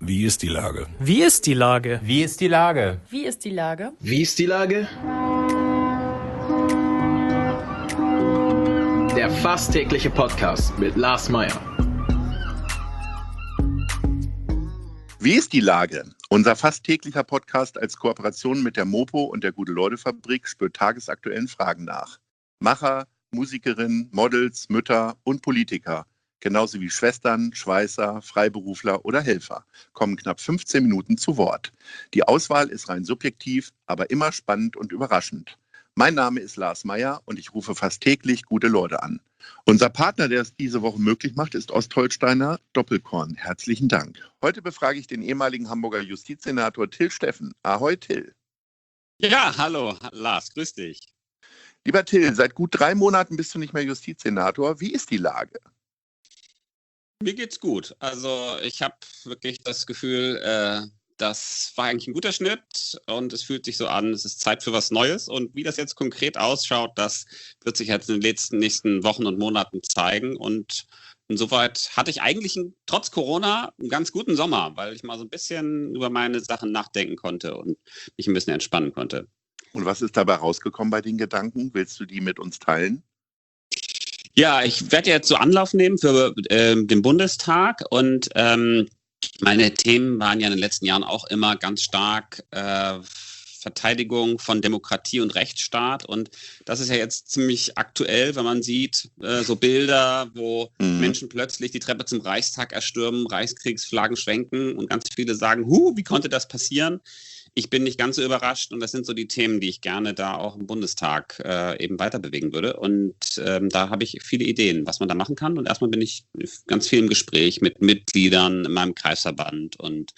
Wie ist die Lage? Wie ist die Lage? Wie ist die Lage? Wie ist die Lage? Wie ist die Lage? Der fast tägliche Podcast mit Lars Meyer. Wie ist die Lage? Unser fast täglicher Podcast als Kooperation mit der Mopo und der Gute-Leute-Fabrik spürt tagesaktuellen Fragen nach. Macher, Musikerinnen, Models, Mütter und Politiker, genauso wie Schwestern, Schweißer, Freiberufler oder Helfer, kommen knapp 15 Minuten zu Wort. Die Auswahl ist rein subjektiv, aber immer spannend und überraschend. Mein Name ist Lars Meyer und ich rufe fast täglich gute Leute an. Unser Partner, der es diese Woche möglich macht, ist Ostholsteiner Doppelkorn. Herzlichen Dank. Heute befrage ich den ehemaligen Hamburger Justizsenator Till Steffen. Ahoi, Till. Ja, hallo, Lars, grüß dich. Lieber Till, seit gut 3 Monaten bist du nicht mehr Justizsenator. Wie ist die Lage? Mir geht's gut. Also ich habe wirklich das Gefühl, das war eigentlich ein guter Schnitt und es fühlt sich so an, es ist Zeit für was Neues. Und wie das jetzt konkret ausschaut, das wird sich jetzt in den nächsten Wochen und Monaten zeigen. Und insoweit hatte ich eigentlich trotz Corona einen ganz guten Sommer, weil ich mal so ein bisschen über meine Sachen nachdenken konnte und mich ein bisschen entspannen konnte. Und was ist dabei rausgekommen bei den Gedanken? Willst du die mit uns teilen? Ja, ich werde jetzt so Anlauf nehmen für den Bundestag und meine Themen waren ja in den letzten Jahren auch immer ganz stark Verteidigung von Demokratie und Rechtsstaat. Und das ist ja jetzt ziemlich aktuell, wenn man sieht, so Bilder, wo Menschen plötzlich die Treppe zum Reichstag erstürmen, Reichskriegsflaggen schwenken und ganz viele sagen, wie konnte das passieren? Ich bin nicht ganz so überrascht und das sind so die Themen, die ich gerne da auch im Bundestag eben weiter bewegen würde. Und da habe ich viele Ideen, was man da machen kann. Und erstmal bin ich ganz viel im Gespräch mit Mitgliedern in meinem Kreisverband und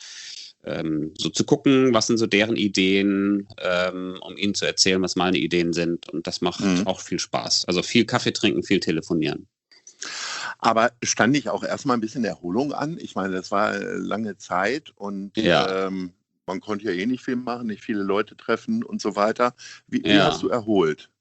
so zu gucken, was sind so deren Ideen, um ihnen zu erzählen, was meine Ideen sind. Und das macht auch viel Spaß. Also viel Kaffee trinken, viel telefonieren. Aber stand ich auch erstmal ein bisschen Erholung an? Ich meine, das war lange Zeit und ja. Man konnte ja eh nicht viel machen, nicht viele Leute treffen und so weiter. Wie hast du erholt?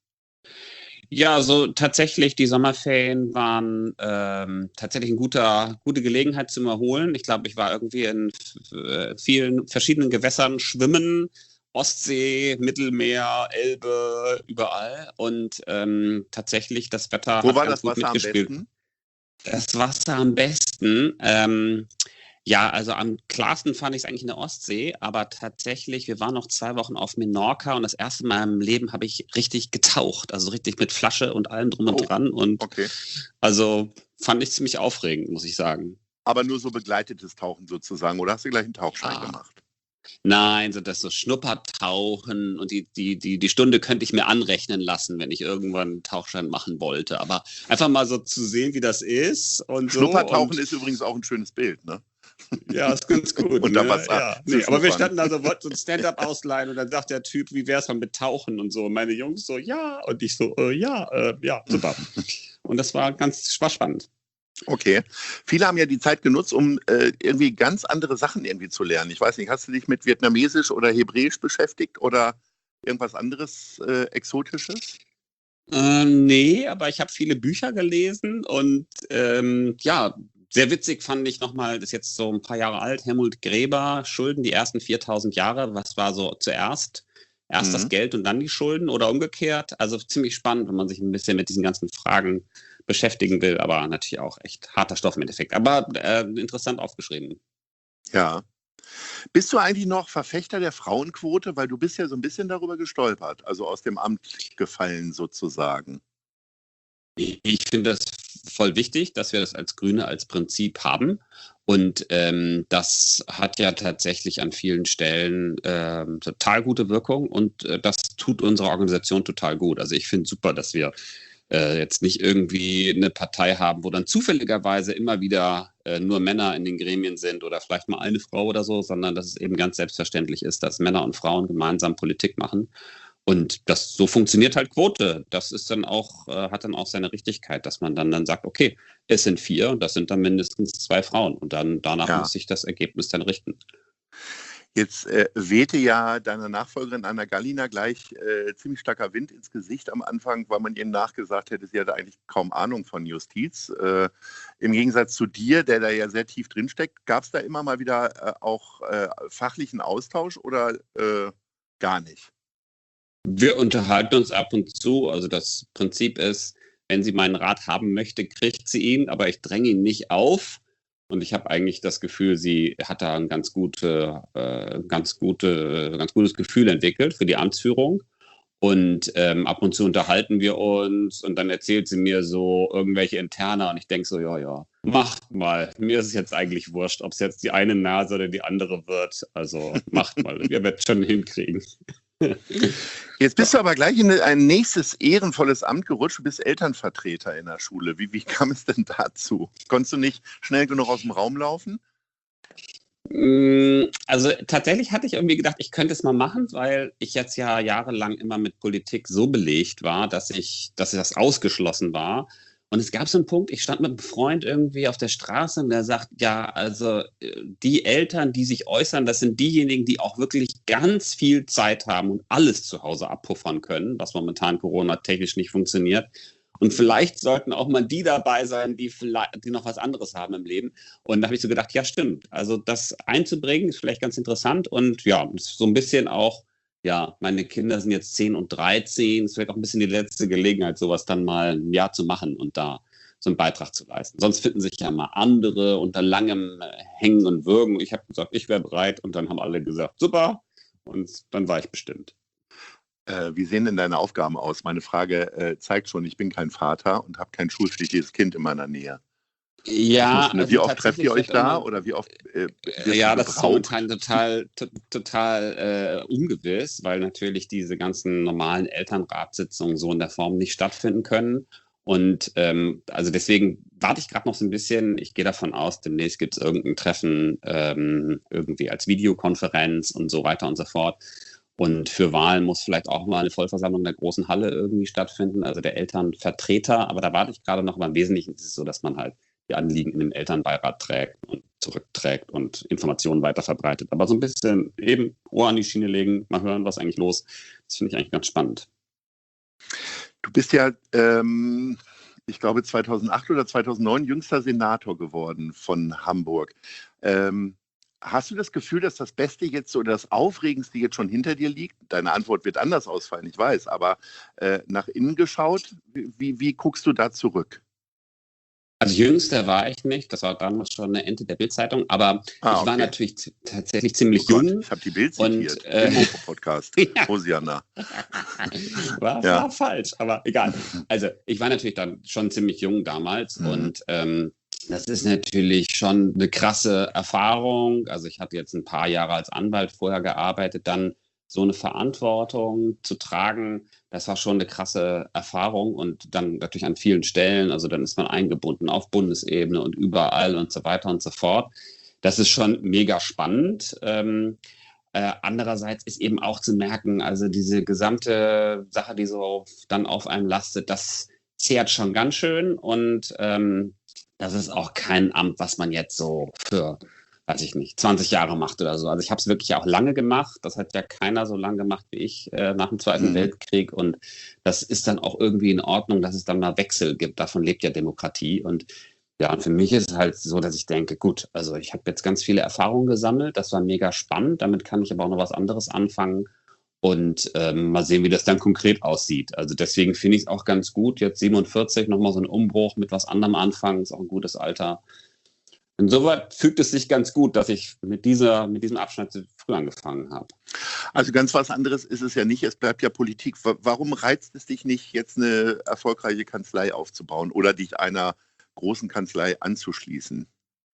Ja, so tatsächlich, die Sommerferien waren tatsächlich eine gute Gelegenheit zum Erholen. Ich glaube, ich war irgendwie in vielen verschiedenen Gewässern schwimmen, Ostsee, Mittelmeer, Elbe, überall. Und tatsächlich, das Wetter Wo hat war ganz das gut Wasser mitgespielt. am besten? Das Wasser am besten. Ja, also am klarsten fand ich es eigentlich in der Ostsee, aber tatsächlich, wir waren noch 2 Wochen auf Menorca und das erste Mal im Leben habe ich richtig getaucht, also richtig mit Flasche und allem drum und dran und also fand ich ziemlich aufregend, muss ich sagen. Aber nur so begleitetes Tauchen sozusagen, oder hast du gleich einen Tauchschein gemacht? Nein, so Schnuppertauchen und die Stunde könnte ich mir anrechnen lassen, wenn ich irgendwann einen Tauchschein machen wollte, aber einfach mal so zu sehen, wie das ist und so. Schnuppertauchen ist übrigens auch ein schönes Bild, ne? Ja, ist ganz gut. Unter ne? Wasser. Ja. Nee, aber wir standen da so, wollten so ein Stand-up ausleihen und dann sagt der Typ, wie wär's mal mit Tauchen und so. Und meine Jungs so, ja. Und ich so, ja, super. Und das war spannend. Okay. Viele haben ja die Zeit genutzt, um irgendwie ganz andere Sachen irgendwie zu lernen. Ich weiß nicht, hast du dich mit Vietnamesisch oder Hebräisch beschäftigt oder irgendwas anderes Exotisches? Nee, aber ich habe viele Bücher gelesen und sehr witzig fand ich nochmal, das ist jetzt so ein paar Jahre alt, Helmut Gräber, Schulden, die ersten 4000 Jahre. Was war so zuerst? Erst das Geld und dann die Schulden oder umgekehrt? Also ziemlich spannend, wenn man sich ein bisschen mit diesen ganzen Fragen beschäftigen will, aber natürlich auch echt harter Stoff im Endeffekt. Aber interessant aufgeschrieben. Ja. Bist du eigentlich noch Verfechter der Frauenquote? Weil du bist ja so ein bisschen darüber gestolpert, also aus dem Amt gefallen sozusagen. Ich finde das voll wichtig, dass wir das als Grüne als Prinzip haben. Und das hat ja tatsächlich an vielen Stellen total gute Wirkung und das tut unserer Organisation total gut. Also ich finde es super, dass wir jetzt nicht irgendwie eine Partei haben, wo dann zufälligerweise immer wieder nur Männer in den Gremien sind oder vielleicht mal eine Frau oder so, sondern dass es eben ganz selbstverständlich ist, dass Männer und Frauen gemeinsam Politik machen. Und so funktioniert halt Quote. Das ist dann auch, hat dann auch seine Richtigkeit, dass man dann sagt, okay, es sind 4 und das sind dann mindestens 2 Frauen. Und dann danach muss sich das Ergebnis dann richten. Jetzt wehte ja deiner Nachfolgerin Anna Gallina gleich ziemlich starker Wind ins Gesicht am Anfang, weil man ihr nachgesagt hätte, sie hatte eigentlich kaum Ahnung von Justiz. Im Gegensatz zu dir, der da ja sehr tief drinsteckt, gab es da immer mal wieder auch fachlichen Austausch oder gar nicht? Wir unterhalten uns ab und zu. Also das Prinzip ist, wenn sie meinen Rat haben möchte, kriegt sie ihn, aber ich dränge ihn nicht auf. Und ich habe eigentlich das Gefühl, sie hat da ein ganz gutes Gefühl entwickelt für die Amtsführung. Und ab und zu unterhalten wir uns und dann erzählt sie mir so irgendwelche Interna und ich denke so, ja, macht mal. Mir ist es jetzt eigentlich wurscht, ob es jetzt die eine Nase oder die andere wird. Also macht mal, ihr werdet schon hinkriegen. Jetzt bist du aber gleich in ein nächstes ehrenvolles Amt gerutscht. Du bist Elternvertreter in der Schule. Wie kam es denn dazu? Konntest du nicht schnell genug aus dem Raum laufen? Also tatsächlich hatte ich irgendwie gedacht, ich könnte es mal machen, weil ich jetzt ja jahrelang immer mit Politik so belegt war, dass das ausgeschlossen war. Und es gab so einen Punkt, ich stand mit einem Freund irgendwie auf der Straße und der sagt, ja, also die Eltern, die sich äußern, das sind diejenigen, die auch wirklich ganz viel Zeit haben und alles zu Hause abpuffern können, was momentan Corona-technisch nicht funktioniert. Und vielleicht sollten auch mal die dabei sein, die noch was anderes haben im Leben. Und da habe ich so gedacht, ja, stimmt. Also das einzubringen ist vielleicht ganz interessant. Und ja, ist so ein bisschen auch, ja, meine Kinder sind jetzt 10 und 13. Es wird auch ein bisschen die letzte Gelegenheit, sowas dann mal ein Jahr zu machen und da so einen Beitrag zu leisten. Sonst finden sich ja mal andere unter langem Hängen und Würgen. Ich habe gesagt, ich wäre bereit. Und dann haben alle gesagt, super. Und dann war ich bestimmt. Wie sehen denn deine Aufgaben aus? Meine Frage zeigt schon, ich bin kein Vater und habe kein schulpflichtiges Kind in meiner Nähe. Ja, also wie oft trefft ihr euch da oder wie oft ja, das ist momentan total ungewiss, weil natürlich diese ganzen normalen Elternratssitzungen so in der Form nicht stattfinden können. Und also deswegen warte ich gerade noch so ein bisschen. Ich gehe davon aus, demnächst gibt es irgendein Treffen irgendwie als Videokonferenz und so weiter und so fort. Und für Wahlen muss vielleicht auch mal eine Vollversammlung der großen Halle irgendwie stattfinden, also der Elternvertreter. Aber da warte ich gerade noch. Aber im Wesentlichen ist es so, dass man halt die Anliegen in den Elternbeirat trägt und zurückträgt und Informationen weiterverbreitet. Aber so ein bisschen eben Ohr an die Schiene legen, mal hören, was eigentlich los. Das finde ich eigentlich ganz spannend. Du bist ja, ich glaube 2008 oder 2009 jüngster Senator geworden von Hamburg. Hast du das Gefühl, dass das Beste jetzt oder das Aufregendste jetzt schon hinter dir liegt? Deine Antwort wird anders ausfallen, ich weiß, aber nach innen geschaut, wie guckst du da zurück? Also jüngster war ich nicht, das war damals schon eine Ente der Bild-Zeitung, aber ich war natürlich tatsächlich ziemlich jung. Ich habe die Bild zitiert, im Mopo-Podcast, Hosianna. War falsch, aber egal. Also ich war natürlich dann schon ziemlich jung damals und das ist natürlich schon eine krasse Erfahrung. Also ich hatte jetzt ein paar Jahre als Anwalt vorher gearbeitet, dann so eine Verantwortung zu tragen, das war schon eine krasse Erfahrung und dann natürlich an vielen Stellen, also dann ist man eingebunden auf Bundesebene und überall und so weiter und so fort. Das ist schon mega spannend. Andererseits ist eben auch zu merken, also diese gesamte Sache, die so dann auf einem lastet, das zehrt schon ganz schön und das ist auch kein Amt, was man jetzt so für, weiß ich nicht, 20 Jahre macht oder so. Also ich habe es wirklich auch lange gemacht. Das hat ja keiner so lange gemacht wie ich nach dem Zweiten Weltkrieg. Und das ist dann auch irgendwie in Ordnung, dass es dann mal Wechsel gibt. Davon lebt ja Demokratie. Und ja, und für mich ist es halt so, dass ich denke, gut, also ich habe jetzt ganz viele Erfahrungen gesammelt. Das war mega spannend. Damit kann ich aber auch noch was anderes anfangen. Und mal sehen, wie das dann konkret aussieht. Also deswegen finde ich es auch ganz gut, jetzt 47 nochmal so einen Umbruch mit was anderem anfangen, ist auch ein gutes Alter. Insoweit fügt es sich ganz gut, dass ich mit diesem Abschnitt früh angefangen habe. Also ganz was anderes ist es ja nicht, es bleibt ja Politik. Warum reizt es dich nicht, jetzt eine erfolgreiche Kanzlei aufzubauen oder dich einer großen Kanzlei anzuschließen?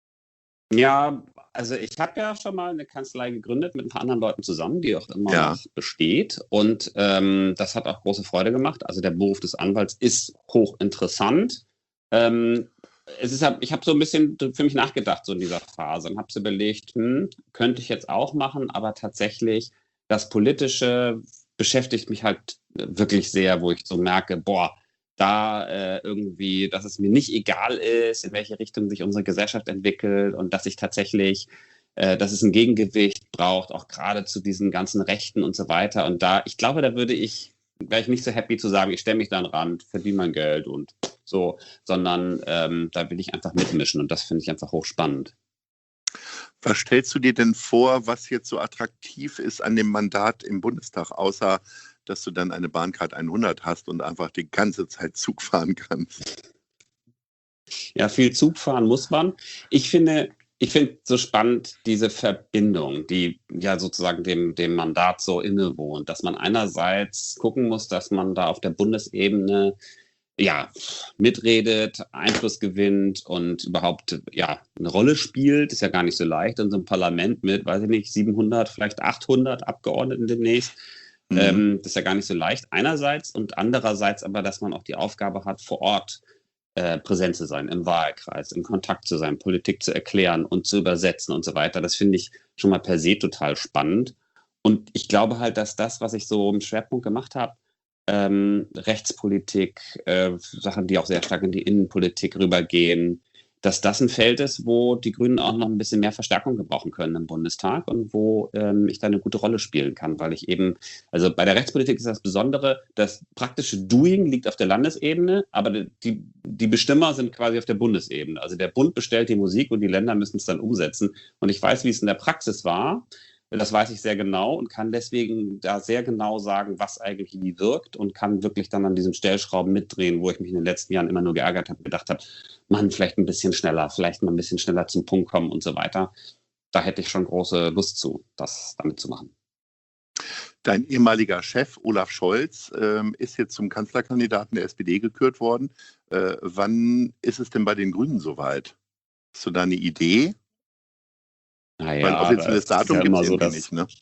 Ja, also ich habe ja schon mal eine Kanzlei gegründet mit ein paar anderen Leuten zusammen, die auch immer noch besteht. Und das hat auch große Freude gemacht. Also der Beruf des Anwalts ist hochinteressant. Ich habe so ein bisschen für mich nachgedacht so in dieser Phase und habe so überlegt, könnte ich jetzt auch machen, aber tatsächlich das Politische beschäftigt mich halt wirklich sehr, wo ich so merke, boah, da irgendwie, dass es mir nicht egal ist, in welche Richtung sich unsere Gesellschaft entwickelt und dass ich tatsächlich dass es ein Gegengewicht braucht, auch gerade zu diesen ganzen Rechten und so weiter. Und ich glaube, da wäre ich nicht so happy zu sagen, ich stelle mich da an den Rand, verdiene mein Geld und so, sondern da will ich einfach mitmischen und das finde ich einfach hochspannend. Was stellst du dir denn vor, was jetzt so attraktiv ist an dem Mandat im Bundestag, außer dass du dann eine Bahncard 100 hast und einfach die ganze Zeit Zug fahren kannst? Ja, viel Zug fahren muss man. Ich finde so spannend diese Verbindung, die ja sozusagen dem Mandat so innewohnt, dass man einerseits gucken muss, dass man da auf der Bundesebene mitredet, Einfluss gewinnt und überhaupt eine Rolle spielt. Ist ja gar nicht so leicht in so einem Parlament mit, weiß ich nicht, 700, vielleicht 800 Abgeordneten demnächst. Das ist ja gar nicht so leicht einerseits und andererseits aber, dass man auch die Aufgabe hat, vor Ort präsent zu sein, im Wahlkreis, in Kontakt zu sein, Politik zu erklären und zu übersetzen und so weiter. Das finde ich schon mal per se total spannend. Und ich glaube halt, dass das, was ich so im Schwerpunkt gemacht habe, Rechtspolitik, Sachen, die auch sehr stark in die Innenpolitik rübergehen, dass das ein Feld ist, wo die Grünen auch noch ein bisschen mehr Verstärkung gebrauchen können im Bundestag und wo ich da eine gute Rolle spielen kann, weil ich eben, also bei der Rechtspolitik ist das Besondere, das praktische Doing liegt auf der Landesebene, aber die Bestimmer sind quasi auf der Bundesebene. Also der Bund bestellt die Musik und die Länder müssen es dann umsetzen. Und ich weiß, wie es in der Praxis war. Das weiß ich sehr genau und kann deswegen da sehr genau sagen, was eigentlich wie wirkt und kann wirklich dann an diesen Stellschrauben mitdrehen, wo ich mich in den letzten Jahren immer nur geärgert habe, gedacht habe, Mann, vielleicht ein bisschen schneller, vielleicht mal ein bisschen schneller zum Punkt kommen und so weiter. Da hätte ich schon große Lust zu, das damit zu machen. Dein ehemaliger Chef Olaf Scholz ist jetzt zum Kanzlerkandidaten der SPD gekürt worden. Wann ist es denn bei den Grünen soweit? Hast du da eine Idee? Naja, weil offizielles Datum gibt es irgendwie nicht, ne?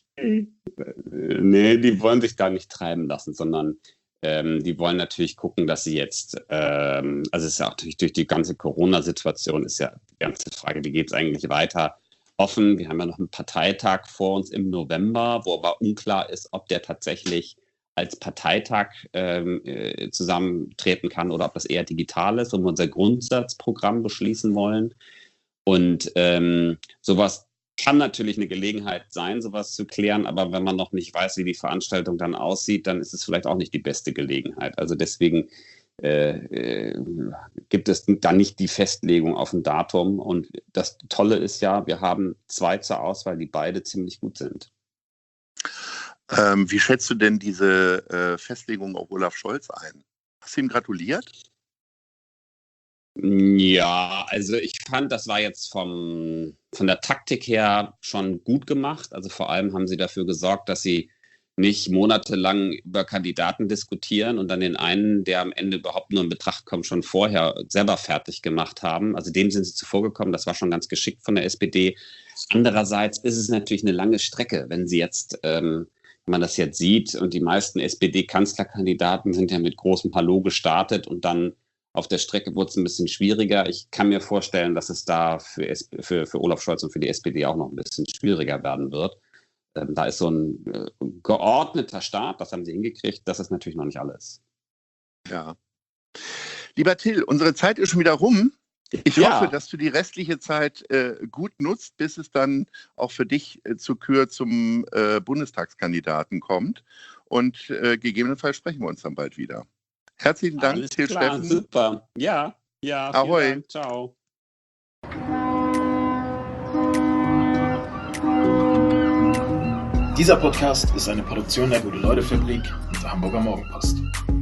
Nee, die wollen sich da nicht treiben lassen, sondern die wollen natürlich gucken, dass sie jetzt, also es ist ja auch durch die ganze Corona-Situation ist ja die ganze Frage, wie geht es eigentlich weiter, offen. Wir haben ja noch einen Parteitag vor uns im November, wo aber unklar ist, ob der tatsächlich als Parteitag zusammentreten kann oder ob das eher digital ist und wir unser Grundsatzprogramm beschließen wollen. Und sowas kann natürlich eine Gelegenheit sein, sowas zu klären, aber wenn man noch nicht weiß, wie die Veranstaltung dann aussieht, dann ist es vielleicht auch nicht die beste Gelegenheit. Also deswegen gibt es da nicht die Festlegung auf ein Datum. Und das Tolle ist ja, wir haben 2 zur Auswahl, die beide ziemlich gut sind. Wie schätzt du denn diese Festlegung auf Olaf Scholz ein? Hast du ihm gratuliert? Ja, also ich fand, das war jetzt von der Taktik her schon gut gemacht. Also vor allem haben sie dafür gesorgt, dass sie nicht monatelang über Kandidaten diskutieren und dann den einen, der am Ende überhaupt nur in Betracht kommt, schon vorher selber fertig gemacht haben. Also dem sind sie zuvorgekommen. Das war schon ganz geschickt von der SPD. Andererseits ist es natürlich eine lange Strecke, wenn sie jetzt, wenn man das jetzt sieht und die meisten SPD-Kanzlerkandidaten sind ja mit großem Hallo gestartet und dann auf der Strecke wurde es ein bisschen schwieriger. Ich kann mir vorstellen, dass es da für Olaf Scholz und für die SPD auch noch ein bisschen schwieriger werden wird. Da ist so ein geordneter Start, das haben sie hingekriegt. Das ist natürlich noch nicht alles. Ja. Lieber Till, unsere Zeit ist schon wieder rum. Ich hoffe, dass du die restliche Zeit gut nutzt, bis es dann auch für dich zur Kür zum Bundestagskandidaten kommt. Und gegebenenfalls sprechen wir uns dann bald wieder. Herzlichen Dank, Alles Till klar, Steffen. Super. Ja, Ahoi. Dank. Ciao. Dieser Podcast ist eine Produktion der Gute-Leute-Fabrik und der Hamburger Morgenpost.